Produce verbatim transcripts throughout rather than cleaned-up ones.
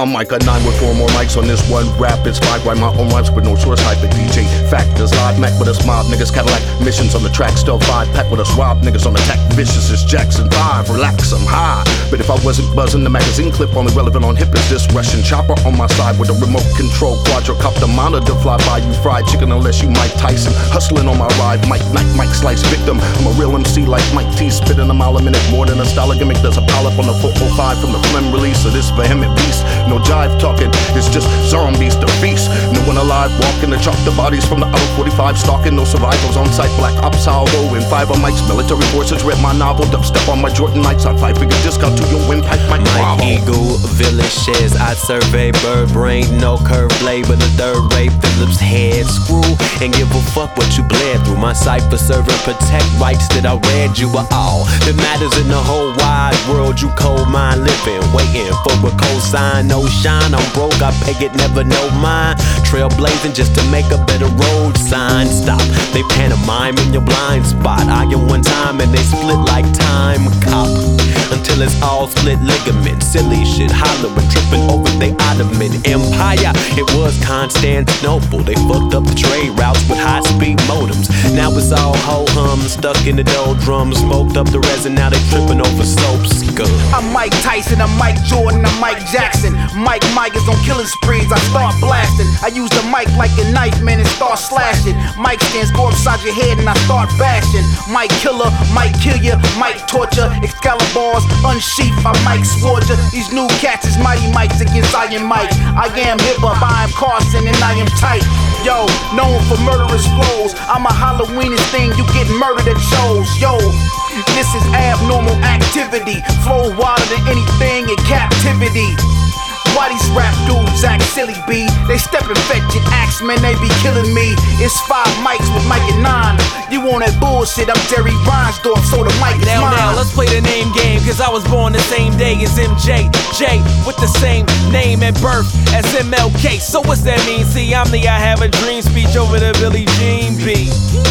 I'm Micah nine with four more mics on this one rap. It's five, write my own rhymes with no source hype. The D J Factors live, Mac with us mob niggas, Cadillac missions on the track, still five pack with us rob niggas on attack. Vicious is Jackson five, relax, I'm high. But if I wasn't buzzing, the magazine clip only relevant on hip is this Russian chopper on my side with a remote control quadrocopter monitor fly by you fried chicken unless you Mike Tyson. Hustling on my ride, Mike Knight, Mike Slice victim. I'm a real M C like Mike T, spitting a mile a minute more than a style gimmick. There's a pile up on the four oh five from the Phlegm release of this vehement beast. No jive talking, it's just zombies to feast. No one alive walking to chalk the bodies from the outer forty-five stalking. No survivals on site, black ops salvo and five on mics. Military forces read my novel, dubstep on my Jordan Knights. On five figure discount to your windpipe, Mike My Bravo. eagle, village shares, I survey bird brain, no curved blade, but a third rate Phillips head screw, and give a fuck what you bled through. My cipher server protect rights that I read you are all that matters in the whole wide world. You cold mind living, waiting for a cosign, no shine. I'm broke, I pay it, never know mine. Trailblazing just to make a better road sign. Stop, they pantomime in your blind spot. I get one time and they split like time cop. Until it's all split ligament. Silly shit, hollering, tripping over they Ottoman Empire. It was Constantinople. They fucked up the trade routes with high-speed modems. Now it's all ho-hum, stuck in the doldrums. Smoked up the resin, now they tripping over soap scum. I'm Mike Tyson, I'm Mike Jordan, I'm Mike Jackson. Mike Mike is on killing sprees, I start blasting. I use the mic like a knife, man, and start slashing. Mike stands go upside your head and I start bashing. Mike killer, Mike kill ya, Mike torture. Excaliburs, unsheath, I Mike Sworja. These new cats is mighty mics against Iron Mike. I am hip-hop, I am Carson, and I am tight. Yo, known for murderous flows. I'm a Halloweenist thing, you get murdered at shows. Yo, this is abnormal activity. Flow wilder than anything in captivity. Why these rap dudes act silly, B? They step and fetch it, axe, man, they be killing me. It's five mics with Mike and nine. You want that bullshit, I'm Jerry Reinsdorf, so the mic is now, mine. Now, let's play the name game, cause I was born the same day as M J. J, with the same name and birth as M L K. So what's that mean? See, I'm the I have a dream speech over the Billie Jean B.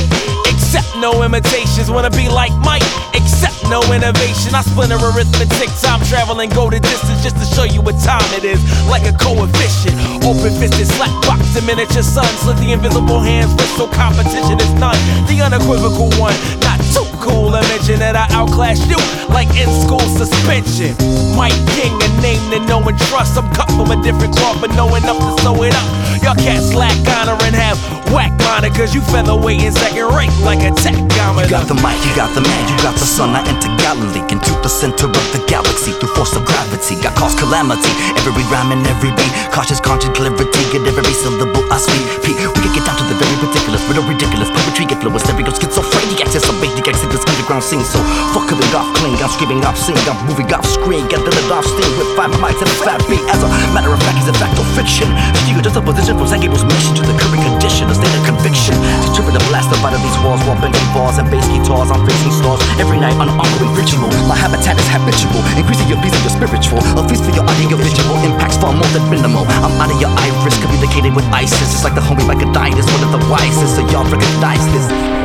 Accept no imitations, wanna be like Mike. Accept no innovation. I splinter arithmetic, time traveling, go the distance just to show you what time it is. Like a coefficient, open fisted, slap box and miniature sun. Slit the invisible hands, with so competition is none. The unequivocal one, not too cool to mention that I outclass you like in school suspension. Mike King, a name that no one trusts. I'm cut from a different cloth, but know enough to sew it up. Y'all cats lack honor and have whack monikers. You featherweight and second rate like a tachometer. You got the mic, you got the man, you got the sun. I enter Galilee into the center of the galaxy through force of gravity. I cause calamity, every rhyme and every beat. Cautious, conscious clarity, get every syllable I speak. P, we can get down to the very particulars, riddle ridiculous poetry, get flow, stereo, schizophrenic access, a basic exit this underground scene. So fuck it off clean, I'm screaming off scene, I'm moving off screen, get the off steam with five mics and a flat beat. As a matter of fact, it's a fact or fiction. So you just a position from Zangief's mission to the current condition, a state of conviction. To trip the blast up out of these walls while bending bars and bass guitars, I'm facing stars every night on an ongoing ritual. My habitat is habitual, increasing your beats and your spiritual. A feast for your audio visual, impacts far more than minimal. I'm out of your iris, communicating with ISIS. It's like the homie like a diet is one of the wisest, so y'all recognize this.